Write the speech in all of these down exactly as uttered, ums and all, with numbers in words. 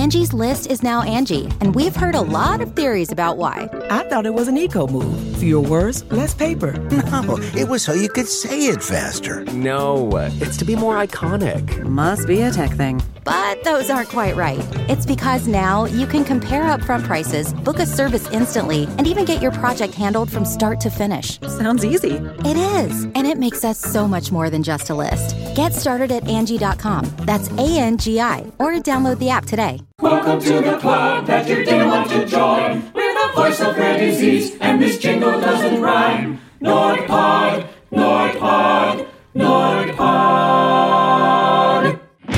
Angie's List is now Angie, and we've heard a lot of theories about why. I thought it was an eco move. Fewer words, less paper. No, it was so you could say it faster. No, it's to be more iconic. Must be a tech thing. But those aren't quite right. It's because now you can compare upfront prices, book a service instantly, and even get your project handled from start to finish. Sounds easy. It is, and it makes us so much more than just a list. Get started at Angie dot com. That's A N G I, or download the app today. Welcome to the club that you didn't want to join. We're the voice of rare disease, and this jingle doesn't rhyme. NordPod, NordPod, NordPod.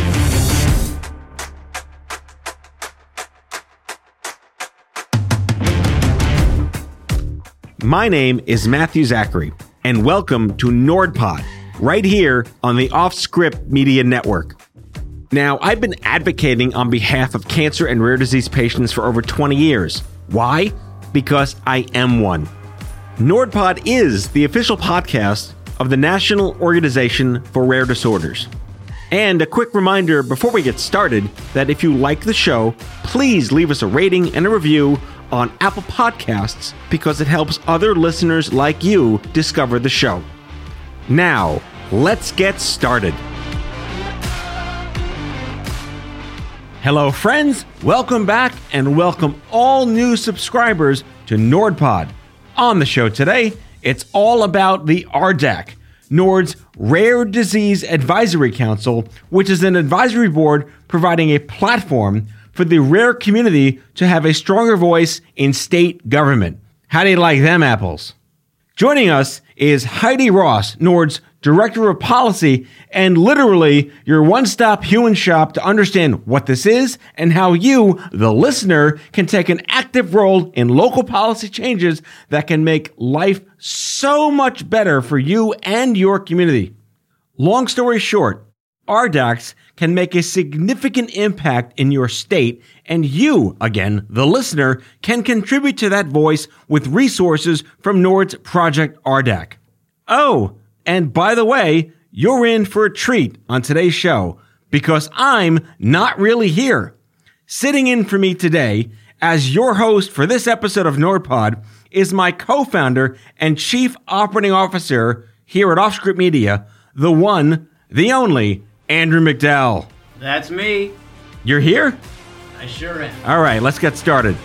My name is Matthew Zachary, and welcome to NordPod, right here on the Off-Script Media Network. Now, I've been advocating on behalf of cancer and rare disease patients for over twenty years. Why? Because I am one. NordPod is the official podcast of the National Organization for Rare Disorders. And a quick reminder before we get started that if you like the show, please leave us a rating and a review on Apple Podcasts because it helps other listeners like you discover the show. Now, let's get started. Hello, friends. Welcome back and welcome all new subscribers to NordPod. On the show today, it's all about the R D A C, Nord's Rare Disease Advisory Council, which is an advisory board providing a platform for the rare community to have a stronger voice in state government. How do you like them apples? Joining us is Heidi Ross, Nord's Director of Policy, and literally your one-stop human shop to understand what this is and how you, the listener, can take an active role in local policy changes that can make life so much better for you and your community. Long story short, R D A Cs can make a significant impact in your state, and you, again, the listener, can contribute to that voice with resources from Nord's Project R D A C. Oh, and by the way, you're in for a treat on today's show because I'm not really here. Sitting in for me today as your host for this episode of NordPod is my co-founder and chief operating officer here at Off-Script Media, the one, the only, Andrew McDowell. That's me. You're here? I sure am. All right, let's get started.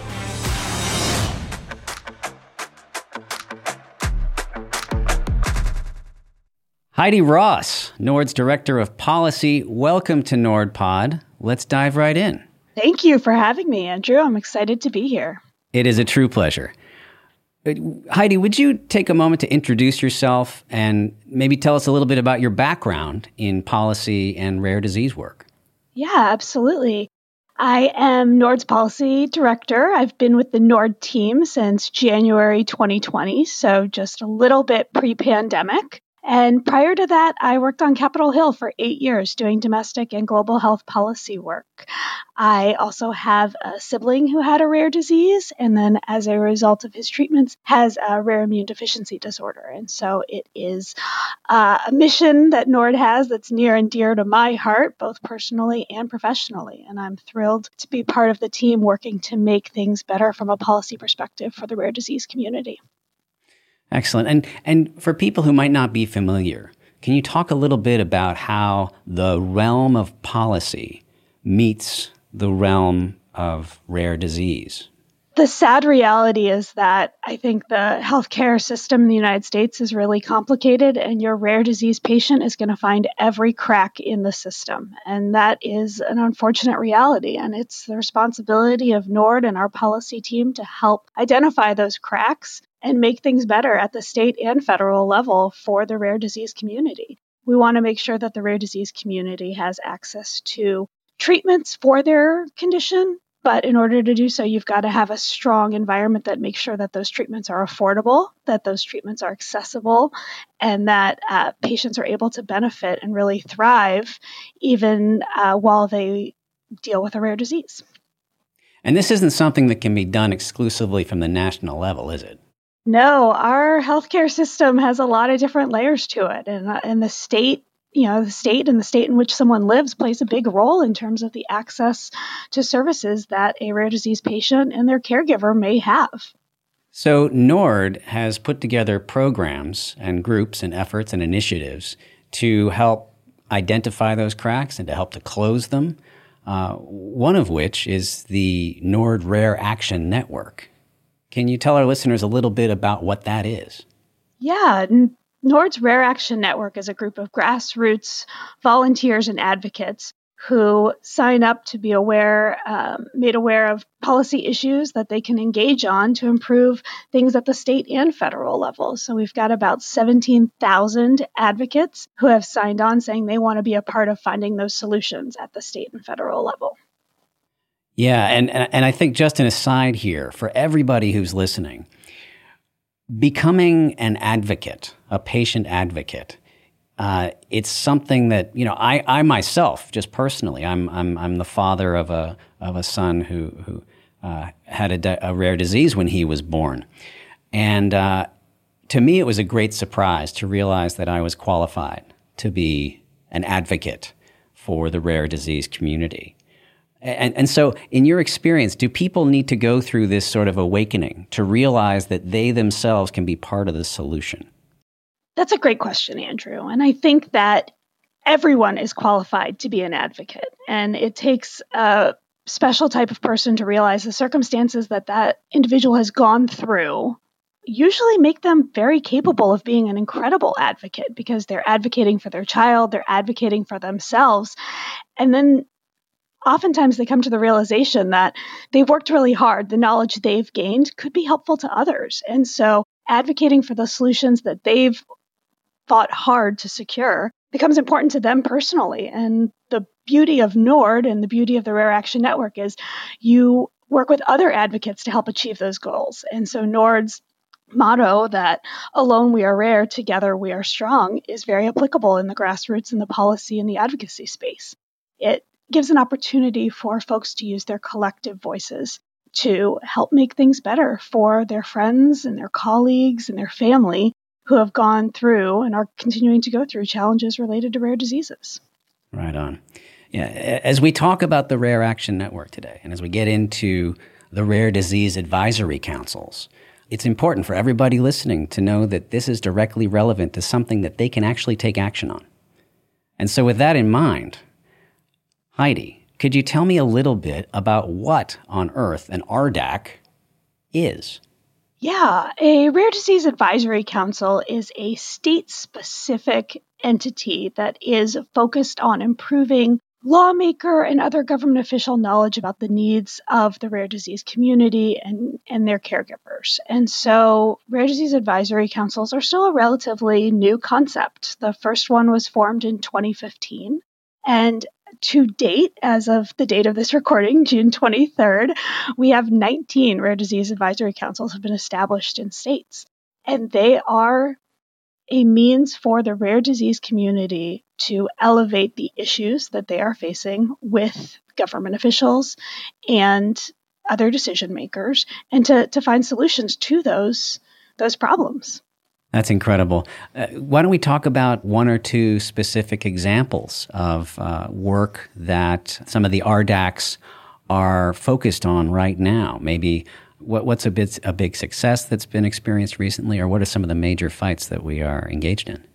Heidi Ross, Nord's Director of Policy. Welcome to NordPod. Let's dive right in. Thank you for having me, Andrew. I'm excited to be here. It is a true pleasure. Heidi, would you take a moment to introduce yourself and maybe tell us a little bit about your background in policy and rare disease work? Yeah, absolutely. I am Nord's Policy Director. I've been with the Nord team since January twenty twenty, so just a little bit pre-pandemic. And prior to that, I worked on Capitol Hill for eight years doing domestic and global health policy work. I also have a sibling who had a rare disease, and then as a result of his treatments, has a rare immune deficiency disorder. And so it is uh, a mission that Nord has that's near and dear to my heart, both personally and professionally. And I'm thrilled to be part of the team working to make things better from a policy perspective for the rare disease community. Excellent. And and for people who might not be familiar, can you talk a little bit about how the realm of policy meets the realm of rare disease? The sad reality is that I think the healthcare system in the United States is really complicated, and your rare disease patient is going to find every crack in the system. And that is an unfortunate reality. And it's the responsibility of Nord and our policy team to help identify those cracks and make things better at the state and federal level for the rare disease community. We want to make sure that the rare disease community has access to treatments for their condition. But in order to do so, you've got to have a strong environment that makes sure that those treatments are affordable, that those treatments are accessible, and that uh, patients are able to benefit and really thrive even uh, while they deal with a rare disease. And this isn't something that can be done exclusively from the national level, is it? No, our healthcare system has a lot of different layers to it. And, uh, and the state you know, the state and the state in which someone lives plays a big role in terms of the access to services that a rare disease patient and their caregiver may have. So NORD has put together programs and groups and efforts and initiatives to help identify those cracks and to help to close them, uh, one of which is the NORD Rare Action Network. Can you tell our listeners a little bit about what that is? Yeah, NORD's Rare Action Network is a group of grassroots volunteers and advocates who sign up to be aware, um, made aware of policy issues that they can engage on to improve things at the state and federal level. So we've got about seventeen thousand advocates who have signed on saying they want to be a part of finding those solutions at the state and federal level. Yeah, and, and I think just an aside here, for everybody who's listening, becoming an advocate, a patient advocate, uh, it's something that, you know, I, I myself, just personally, I'm I'm I'm the father of a of a son who who uh, had a, di- a rare disease when he was born, and uh, to me it was a great surprise to realize that I was qualified to be an advocate for the rare disease community. And, and so, in your experience, do people need to go through this sort of awakening to realize that they themselves can be part of the solution? That's a great question, Andrew. And I think that everyone is qualified to be an advocate. And it takes a special type of person to realize the circumstances that that individual has gone through usually make them very capable of being an incredible advocate because they're advocating for their child, they're advocating for themselves. And then oftentimes they come to the realization that they've worked really hard. The knowledge they've gained could be helpful to others. And so advocating for the solutions that they've fought hard to secure becomes important to them personally. And the beauty of NORD and the beauty of the Rare Action Network is you work with other advocates to help achieve those goals. And so NORD's motto that alone we are rare, together we are strong is very applicable in the grassroots and the policy and the advocacy space. It gives an opportunity for folks to use their collective voices to help make things better for their friends and their colleagues and their family who have gone through and are continuing to go through challenges related to rare diseases. Right on. Yeah, as we talk about the Rare Action Network today, and as we get into the Rare Disease Advisory Councils, it's important for everybody listening to know that this is directly relevant to something that they can actually take action on. And so with that in mind, Heidi, could you tell me a little bit about what on earth an R D A C is? Yeah, a Rare Disease Advisory Council is a state-specific entity that is focused on improving lawmaker and other government official knowledge about the needs of the rare disease community and, and their caregivers. And so Rare Disease Advisory Councils are still a relatively new concept. The first one was formed in twenty fifteen. And to date, as of the date of this recording, June twenty-third, we have nineteen Rare Disease Advisory Councils have been established in states. And they are a means for the rare disease community to elevate the issues that they are facing with government officials and other decision makers and to, to find solutions to those, those problems. That's incredible. Uh, why don't we talk about one or two specific examples of uh, work that some of the R D A Cs are focused on right now? Maybe what, what's a, bit, a big success that's been experienced recently, or what are some of the major fights that we are engaged in?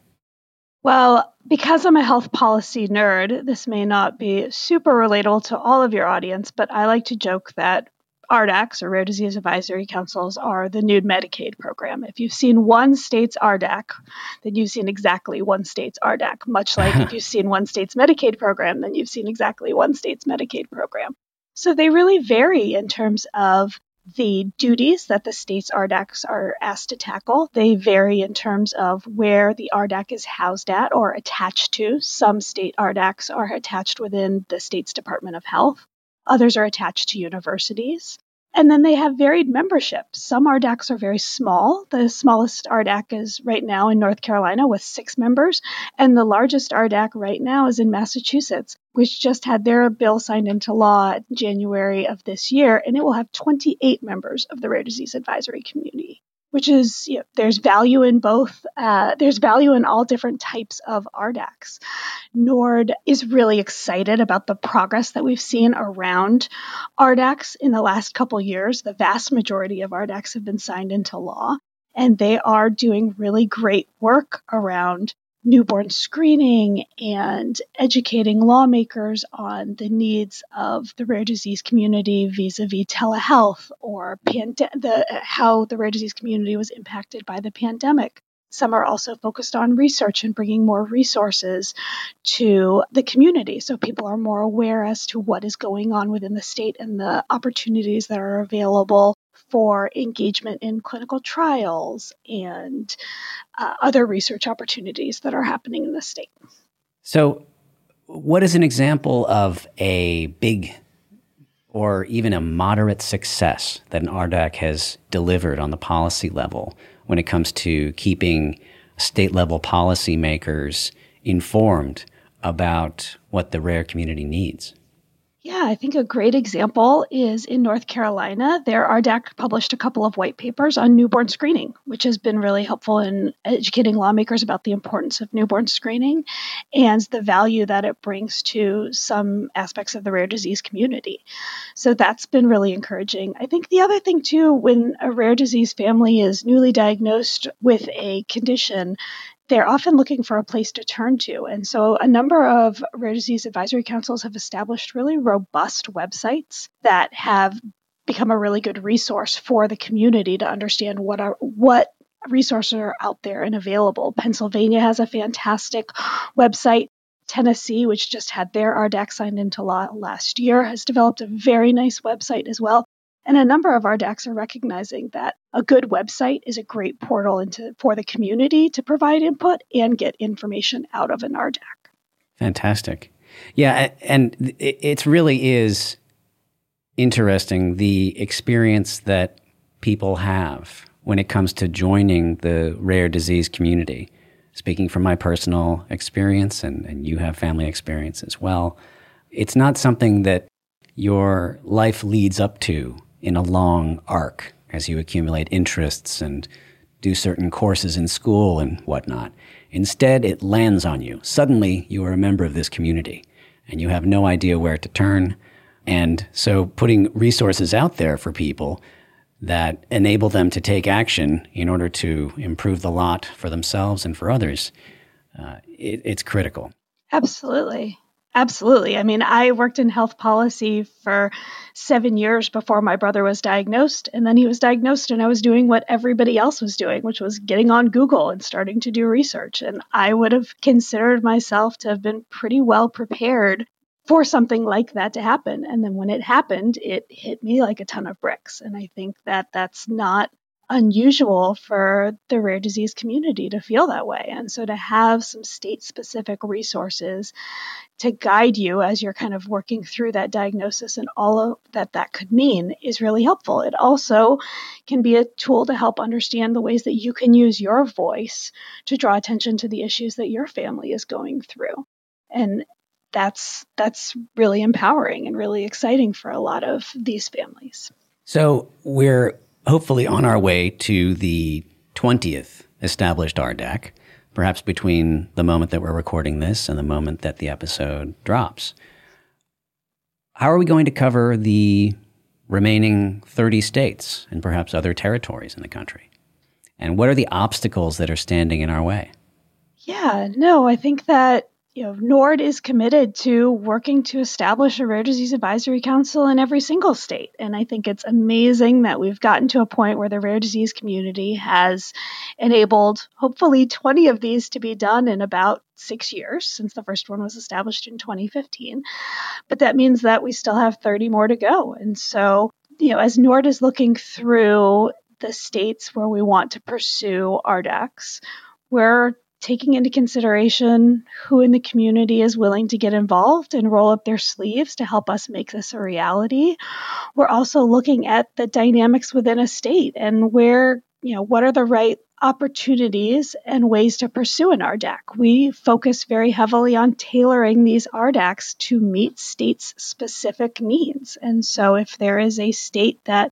Well, because I'm a health policy nerd, this may not be super relatable to all of your audience, but I like to joke that R D A Cs, or Rare Disease Advisory Councils, are the new Medicaid program. If you've seen one state's R D A C, then you've seen exactly one state's R D A C, much like if you've seen one state's Medicaid program, then you've seen exactly one state's Medicaid program. So they really vary in terms of the duties that the state's R D A Cs are asked to tackle. They vary in terms of where the R D A C is housed at or attached to. Some state R D A Cs are attached within the state's Department of Health. Others are attached to universities. And then they have varied membership. Some R D A Cs are very small. The smallest R D A C is right now in North Carolina with six members. And the largest R D A C right now is in Massachusetts, which just had their bill signed into law in January of this year. And it will have twenty-eight members of the Rare Disease Advisory Community. which is, you know, there's value in both. Uh, there's value in all different types of R D A Cs. NORD is really excited about the progress that we've seen around R D A Cs in the last couple years. The vast majority of R D A Cs have been signed into law, and they are doing really great work around newborn screening and educating lawmakers on the needs of the rare disease community vis-a-vis telehealth or pande- the, how the rare disease community was impacted by the pandemic. Some are also focused on research and bringing more resources to the community so people are more aware as to what is going on within the state and the opportunities that are available for engagement in clinical trials and uh, other research opportunities that are happening in the state. So what is an example of a big or even a moderate success that an R D A C has delivered on the policy level when it comes to keeping state-level policymakers informed about what the rare community needs? Yeah, I think a great example is in North Carolina. Their R D A C published a couple of white papers on newborn screening, which has been really helpful in educating lawmakers about the importance of newborn screening and the value that it brings to some aspects of the rare disease community. So that's been really encouraging. I think the other thing, too, when a rare disease family is newly diagnosed with a condition, they're often looking for a place to turn to. And so a number of rare disease advisory councils have established really robust websites that have become a really good resource for the community to understand what are what resources are out there and available. Pennsylvania has a fantastic website. Tennessee, which just had their R D A C signed into law last year, has developed a very nice website as well. And a number of R D A Cs are recognizing that a good website is a great portal into for the community to provide input and get information out of an R D A C. Fantastic. Yeah, and it really is interesting the experience that people have when it comes to joining the rare disease community. Speaking from my personal experience, and, and you have family experience as well, it's not something that your life leads up to in a long arc as you accumulate interests and do certain courses in school and whatnot. Instead, it lands on you. Suddenly, you are a member of this community, and you have no idea where to turn. And so putting resources out there for people that enable them to take action in order to improve the lot for themselves and for others, uh, it, it's critical. Absolutely. Absolutely. I mean, I worked in health policy for seven years before my brother was diagnosed. And then he was diagnosed and I was doing what everybody else was doing, which was getting on Google and starting to do research. And I would have considered myself to have been pretty well prepared for something like that to happen. And then when it happened, it hit me like a ton of bricks. And I think that that's not unusual for the rare disease community to feel that way. And so to have some state-specific resources to guide you as you're kind of working through that diagnosis and all of that that could mean is really helpful. It also can be a tool to help understand the ways that you can use your voice to draw attention to the issues that your family is going through. And that's that's really empowering and really exciting for a lot of these families. So we're hopefully on our way to the twentieth established R D A C, perhaps between the moment that we're recording this and the moment that the episode drops. How are we going to cover the remaining thirty states and perhaps other territories in the country? And what are the obstacles that are standing in our way? Yeah, no, I think that you know, NORD is committed to working to establish a rare disease advisory council in every single state. And I think it's amazing that we've gotten to a point where the rare disease community has enabled hopefully twenty of these to be done in about six years since the first one was established in twenty fifteen. But that means that we still have thirty more to go. And so, you know, as NORD is looking through the states where we want to pursue R D A Cs, we're taking into consideration who in the community is willing to get involved and roll up their sleeves to help us make this a reality. We're also looking at the dynamics within a state and where, you know, what are the right opportunities and ways to pursue an R D A C. We focus very heavily on tailoring these R D A Cs to meet states' specific needs. And so if there is a state that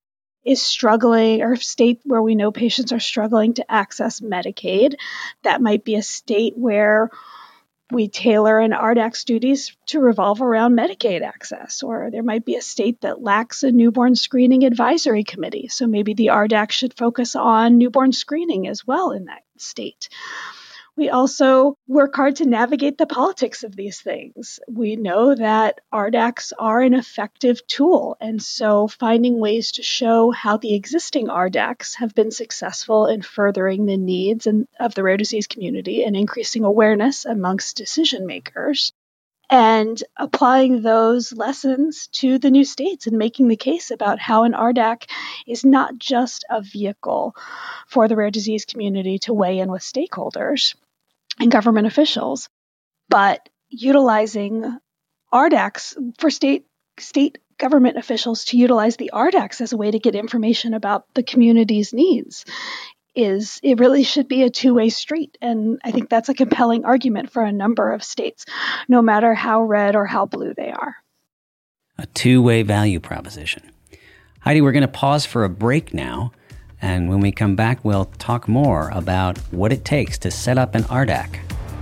is struggling, or state where we know patients are struggling to access Medicaid. That might be a state where we tailor an R D A C's duties to revolve around Medicaid access, or there might be a state that lacks a newborn screening advisory committee. So maybe the R D A C should focus on newborn screening as well in that state. We also work hard to navigate the politics of these things. We know that R D A Cs are an effective tool, and so finding ways to show how the existing R D A Cs have been successful in furthering the needs and, of the rare disease community and increasing awareness amongst decision makers, and applying those lessons to the new states and making the case about how an R D A C is not just a vehicle for the rare disease community to weigh in with stakeholders and government officials, but utilizing R D A Cs for state state government officials to utilize the R D A Cs as a way to get information about the community's needs. Is it really should be a two-way street. And I think that's a compelling argument for a number of states, no matter how red or how blue they are. A two-way value proposition. Heidi, we're going to pause for a break now. And when we come back, we'll talk more about what it takes to set up an R D A C.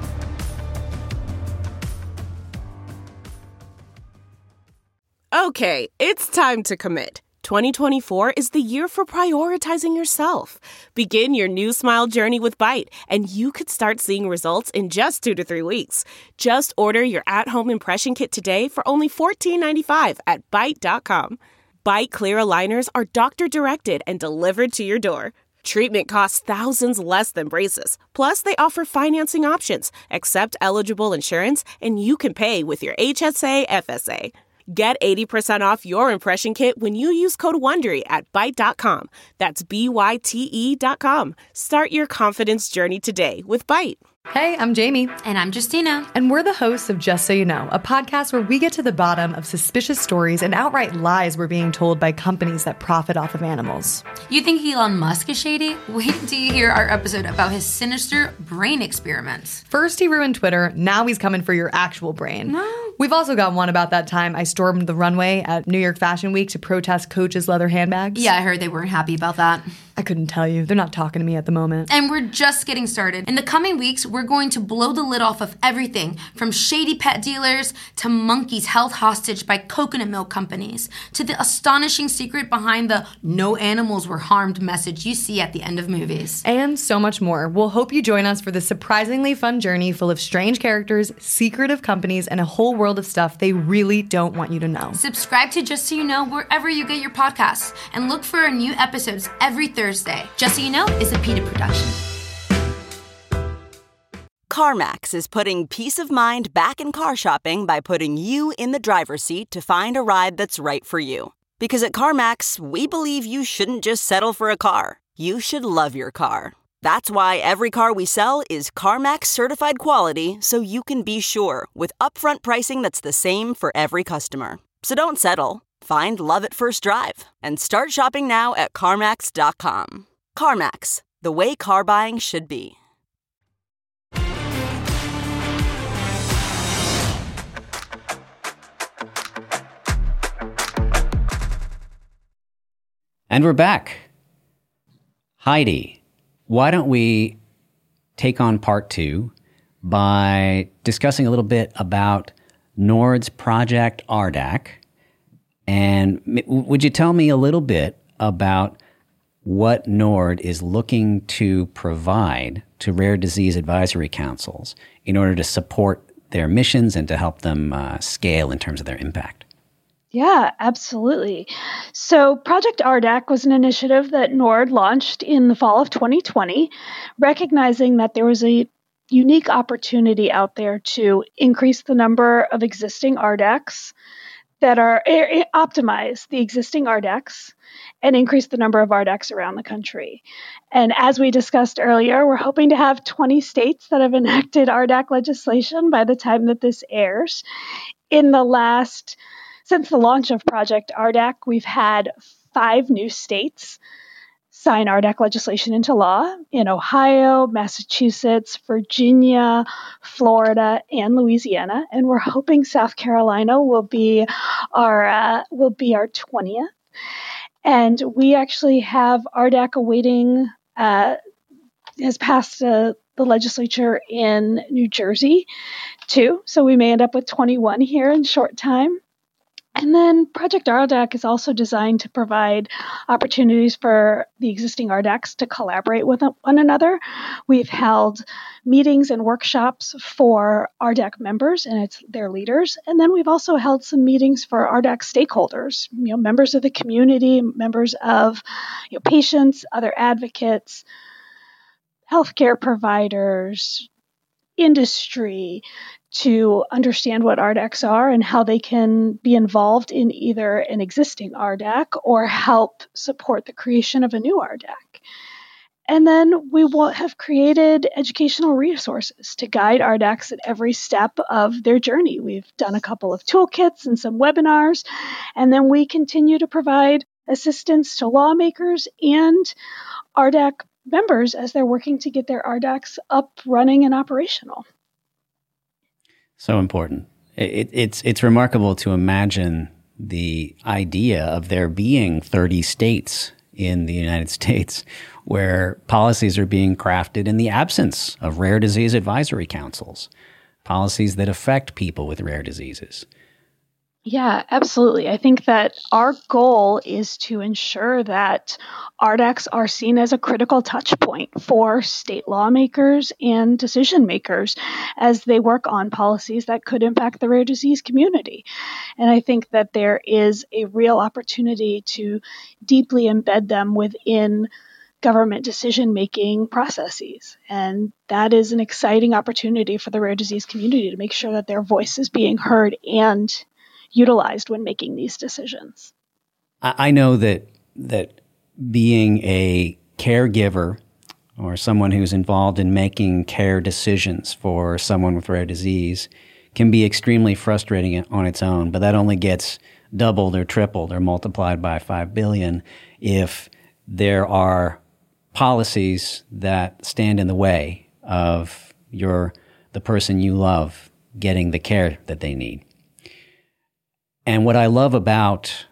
Okay, it's time to commit. twenty twenty-four is the year for prioritizing yourself. Begin your new smile journey with Byte, and you could start seeing results in just two to three weeks. Just order your at-home impression kit today for only fourteen ninety-five at byte dot com. Byte clear aligners are doctor-directed and delivered to your door. Treatment costs thousands less than braces. Plus, they offer financing options, accept eligible insurance, and you can pay with your H S A F S A. Get eighty percent off your impression kit when you use code WONDERY at byte dot com. That's B Y T E dot com. Start your confidence journey today with Byte. Hey, I'm Jamie. And I'm Justina. And we're the hosts of Just So You Know, a podcast where we get to the bottom of suspicious stories and outright lies we're being told by companies that profit off of animals. You think Elon Musk is shady? Wait until you hear our episode about his sinister brain experiments. First he ruined Twitter, now he's coming for your actual brain. No. We've also got one about that time I stormed the runway at New York Fashion Week to protest Coach's leather handbags. Yeah, I heard they weren't happy about that. I couldn't tell you. They're not talking to me at the moment. And we're just getting started. In the coming weeks, we're going to blow the lid off of everything from shady pet dealers to monkeys held hostage by coconut milk companies to the astonishing secret behind the no animals were harmed message you see at the end of movies. And so much more. We'll hope you join us for this surprisingly fun journey full of strange characters, secretive companies, and a whole world of stuff they really don't want you to know. Subscribe to Just So You Know wherever you get your podcasts and look for our new episodes every Thursday. Just So You Know is a PETA production. CarMax is putting peace of mind back in car shopping by putting you in the driver's seat to find a ride that's right for you. Because at CarMax, we believe you shouldn't just settle for a car. You should love your car. That's why every car we sell is CarMax certified quality, so you can be sure with upfront pricing that's the same for every customer. So don't settle. Find love at first drive and start shopping now at CarMax dot com. CarMax, the way car buying should be. And we're back. Heidi, why don't we take on part two by discussing a little bit about NORD's Project R D A C. And would you tell me a little bit about what NORD is looking to provide to rare disease advisory councils in order to support their missions and to help them uh, scale in terms of their impact? Yeah, absolutely. So Project R D A C was an initiative that NORD launched in the fall of twenty twenty, recognizing that there was a unique opportunity out there to increase the number of existing R D A Cs that are er, optimize the existing R D A Cs and increase the number of R D A Cs around the country. And as we discussed earlier, we're hoping to have twenty states that have enacted R D A C legislation by the time that this airs. In the last Since the launch of Project R D A C, we've had five new states sign R D A C legislation into law in Ohio, Massachusetts, Virginia, Florida, and Louisiana. And we're hoping South Carolina will be our uh, will be our twentieth. And we actually have R D A C awaiting, uh, has passed uh, the legislature in New Jersey too. So we may end up with twenty-one here in short time. And then Project R D A C is also designed to provide opportunities for the existing R D A Cs to collaborate with one another. We've held meetings and workshops for R D A C members and its their leaders. And then we've also held some meetings for R D A C stakeholders, you know, members of the community, members of you know, patients, other advocates, healthcare providers, industry, to understand what R D A Cs are and how they can be involved in either an existing R D A C or help support the creation of a new R D A C. And then we will have created educational resources to guide R D A Cs at every step of their journey. We've done a couple of toolkits and some webinars, and then we continue to provide assistance to lawmakers and R D A C members as they're working to get their R D A Cs up, running, and operational. So important. It, it's it's remarkable to imagine the idea of there being thirty states in the United States where policies are being crafted in the absence of rare disease advisory councils, policies that affect people with rare diseases. Yeah, absolutely. I think that our goal is to ensure that R D A Cs are seen as a critical touch point for state lawmakers and decision makers as they work on policies that could impact the rare disease community. And I think that there is a real opportunity to deeply embed them within government decision-making processes. And that is an exciting opportunity for the rare disease community to make sure that their voice is being heard and utilized when making these decisions. I know that that being a caregiver or someone who's involved in making care decisions for someone with rare disease can be extremely frustrating on its own, but that only gets doubled or tripled or multiplied by five billion if there are policies that stand in the way of your the person you love getting the care that they need. And what I love about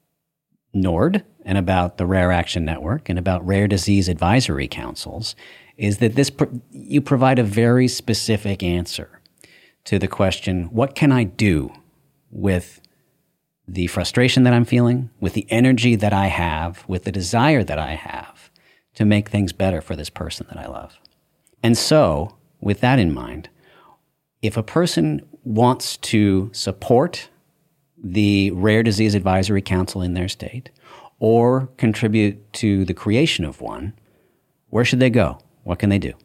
NORD and about the Rare Action Network and about rare disease advisory councils is that this pro- you provide a very specific answer to the question, what can I do with the frustration that I'm feeling, with the energy that I have, with the desire that I have to make things better for this person that I love? And so, with that in mind, if a person wants to support the Rare Disease Advisory Council in their state or contribute to the creation of one, where should they go? What can they do?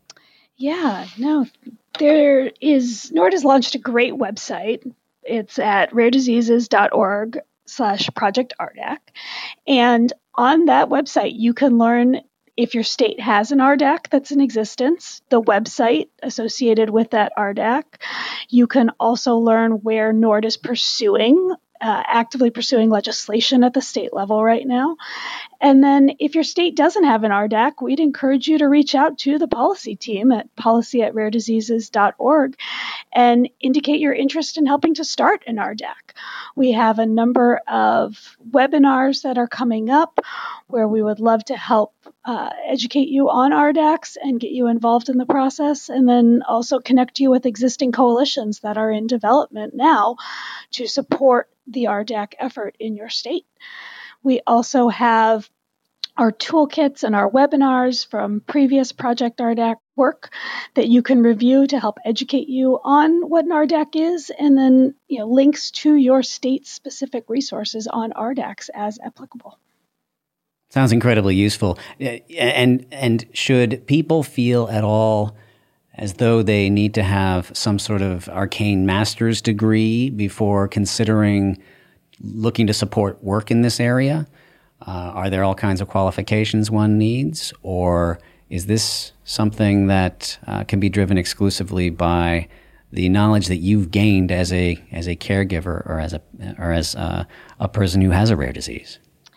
Yeah, no, there is, NORD has launched a great website. It's at rarediseases.org slash project R D A C. And on that website, you can learn if your state has an R D A C that's in existence, the website associated with that R D A C. You can also learn where NORD is pursuing, uh, actively pursuing legislation at the state level right now. And then if your state doesn't have an R D A C, we'd encourage you to reach out to the policy team at policy at rarediseases dot org and indicate your interest in helping to start an R D A C. We have a number of webinars that are coming up where we would love to help uh, educate you on R D A Cs and get you involved in the process, and then also connect you with existing coalitions that are in development now to support the R D A C effort in your state. We also have our toolkits and our webinars from previous Project R D A C work that you can review to help educate you on what an R D A C is, and then you know, links to your state-specific resources on R D A Cs as applicable. Sounds incredibly useful. And and should people feel at all as though they need to have some sort of arcane master's degree before considering looking to support work in this area? Uh, are there all kinds of qualifications one needs? Or is this something that uh, can be driven exclusively by the knowledge that you've gained as a as a caregiver or as a or as uh, a person who has a rare disease?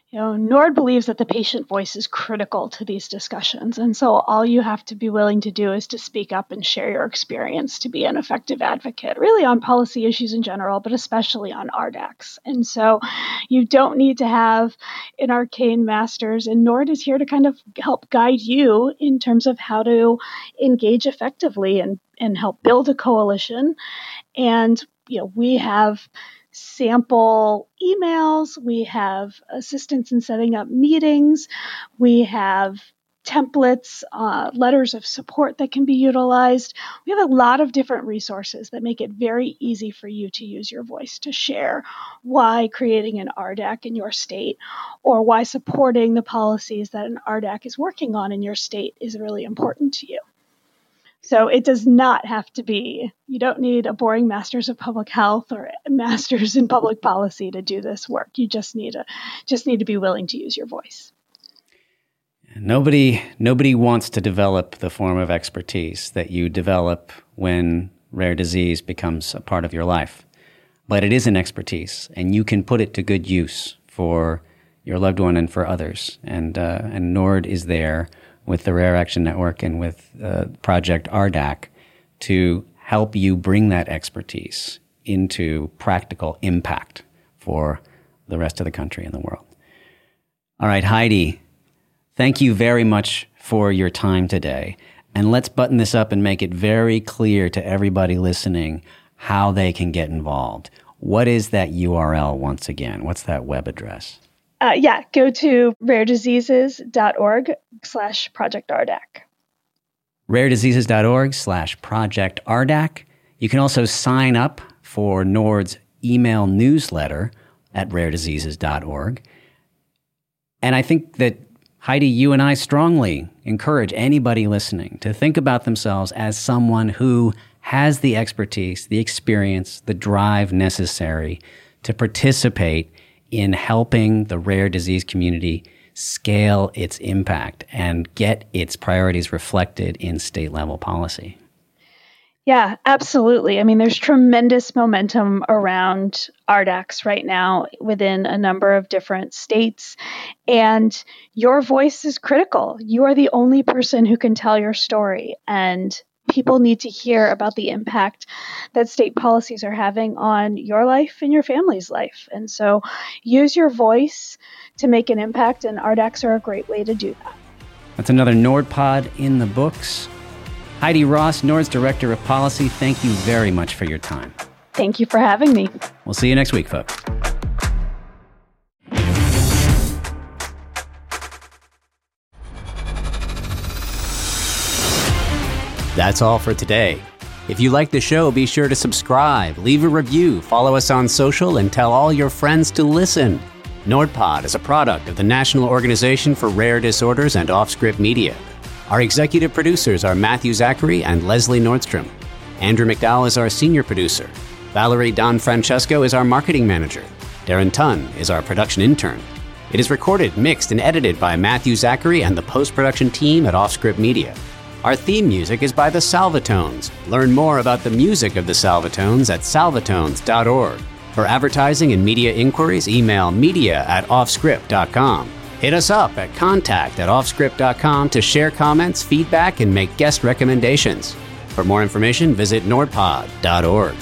You know, NORD believes that the patient voice is critical to these discussions. And so all you have to be willing to do is to speak up and share your experience to be an effective advocate, really on policy issues in general, but especially on R D A Cs. And so you don't need to have an arcane masters, and NORD is here to kind of help guide you in terms of how to engage effectively and, and help build a coalition. And, you know, we have sample emails, we have assistance in setting up meetings, we have templates, uh, letters of support that can be utilized. We have a lot of different resources that make it very easy for you to use your voice to share why creating an R D A C in your state or why supporting the policies that an R D A C is working on in your state is really important to you. So it does not have to be, you don't need a boring master's of public health or a master's in public policy to do this work. You just need a, just need to be willing to use your voice. Nobody, nobody wants to develop the form of expertise that you develop when rare disease becomes a part of your life. But it is an expertise, and you can put it to good use for your loved one and for others. And, uh, and NORD is there with the Rare Action Network and with uh, Project R D A C to help you bring that expertise into practical impact for the rest of the country and the world. All right, Heidi, thank you very much for your time today. And let's button this up and make it very clear to everybody listening how they can get involved. What is that U R L once again? What's that web address? Uh, yeah, go to rarediseases.org slash Project RDAC. rarediseases.org slash Project RDAC. You can also sign up for NORD's email newsletter at rarediseases dot org. And I think that, Heidi, you and I strongly encourage anybody listening to think about themselves as someone who has the expertise, the experience, the drive necessary to participate in helping the rare disease community scale its impact and get its priorities reflected in state-level policy. Yeah, absolutely. I mean, there's tremendous momentum around R D A Cs right now within a number of different states, and your voice is critical. You are the only person who can tell your story, and people need to hear about the impact that state policies are having on your life and your family's life. And so use your voice to make an impact, and R D A Cs are a great way to do that. That's another NORDPod in the books. Heidi Ross, NORD's Director of Policy, thank you very much for your time. Thank you for having me. We'll see you next week, folks. That's all for today. If you like the show, be sure to subscribe, leave a review, follow us on social, and tell all your friends to listen. NORDPod is a product of the National Organization for Rare Disorders and Offscript Media. Our executive producers are Matthew Zachary and Leslie Nordstrom. Andrew McDowell is our senior producer. Valerie Don Francesco is our marketing manager. Darren Tunn is our production intern. It is recorded, mixed, and edited by Matthew Zachary and the post-production team at Offscript Media. Our theme music is by the Salvatones. Learn more about the music of the Salvatones at salvatones dot org. For advertising and media inquiries, email media at offscript dot com. Hit us up at contact at offscript dot com to share comments, feedback, and make guest recommendations. For more information, visit nordpod dot org.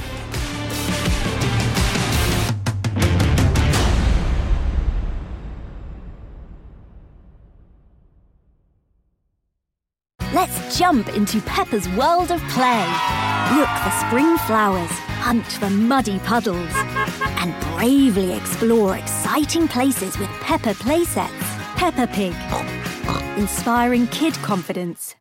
Let's jump into Peppa's world of play. Look for spring flowers, hunt for muddy puddles, and bravely explore exciting places with Peppa playsets. Peppa Pig, inspiring kid confidence.